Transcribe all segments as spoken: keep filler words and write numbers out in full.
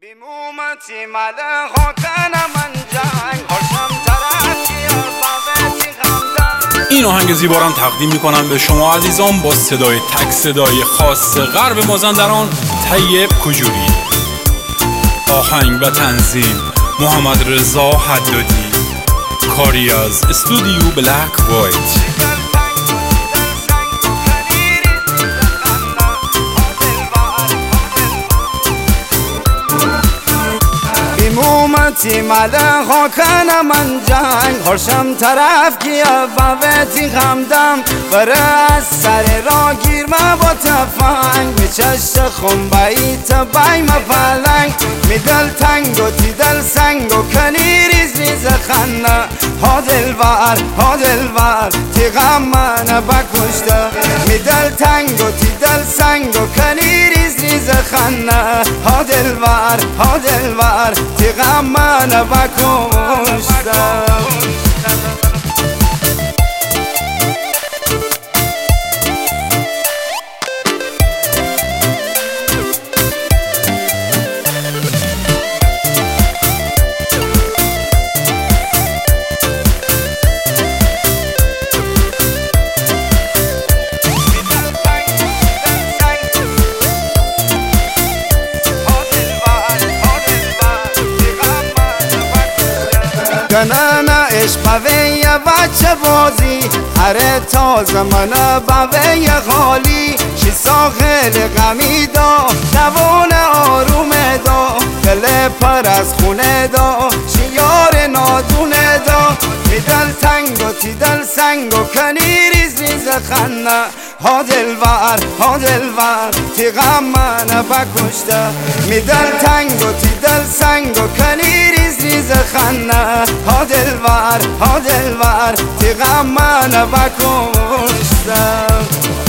بیمومتی مله خاکن من جنگ هاشم طرفی بابتی غمدن. این آهنگ زیبارم تقدیم میکنم به شما عزیزان با صدای تک صدای خاص غرب مازندران طیب کجوری. آهنگ و تنظیم محمد رضا حدادی. کاری از استودیو بلک وایت. بیمومتی مله خاکن من جنگ هاشم طرف کیا بابتی غمدم بره از سر را گیر ما با تفنگ می چشت خنبایی تبای ما پلنگ می دل تنگ و تی دل سنگ و کنی ریز ریز خنه ها دلوار ها دلوار تی غم من بکشته می دل تنگ و تی دل سنگ و کنی ریز ریز خنه ها دلوار ها دلوار تی غم من بکشته. کنانا عشق بوی بچه بازی هره تازه من بوی خالی شی ساخل غمی دا دوان آروم دا دل پر از خونه دا شی یار نادونه دا می دل تنگ و تی دل سنگ و کنی ریز ریز خنه ها دلوار ها دلوار تی غم من بکشته می دل تنگ و تی دل سنگ و کنی ریز ریز خنه ها دلوار ها دلوار تی غم من بکشته.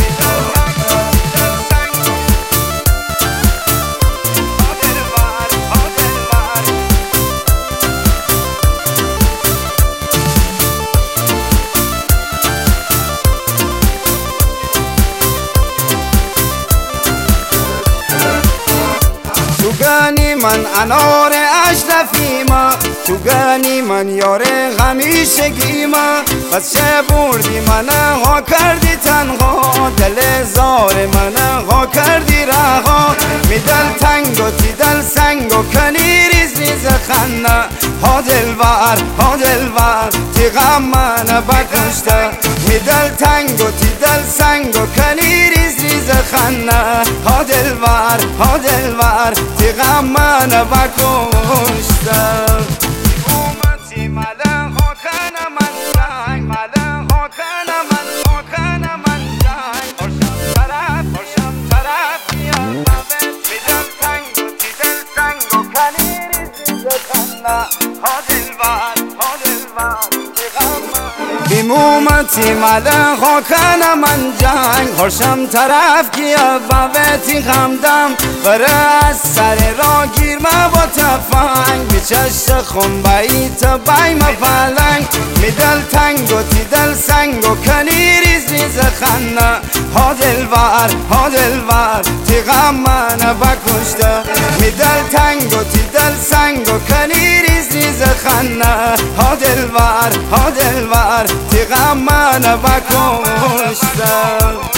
تو گانی من انار اشرفی ما تو گانی من یار همیشگی ما بس چه بردی من ها کردی تنها دل زار من ها کردی رها می دل تنگ و تی دل سنگ و کنی ریز ریز خنه ها دلوار ها دلوار تی غم من بکشته می دل تنگ و تی دل سنگ و کنی ریز ریز خنه ها دلوار ها دلوار تی غم من بکشته. بیمومتی مله خاکن من جنگ مله خاکن من خاکن من جنگ هاشم طرف هاشم طرف میاد بابت می دل تنگ و تی دل سنگ و کنی ریز ریز خنه ها دلوار ها دلوار تی غم من. بیمومتی مله خاکن من جنگ هاشم طرف کیا بابتی غمدم بره از سر را گیر ما با تفنگ می چشت خنبایی تبای ما پلنگ می دل تنگ و تی دل سنگ و کنی ریز ریز خنه ها دلوار ها دلوار تی غم من بکشته می دل تنگ و تی دل سنگ و کنی ریز ریز خنه ها دلوار ها دلوار تی غم من بکشته.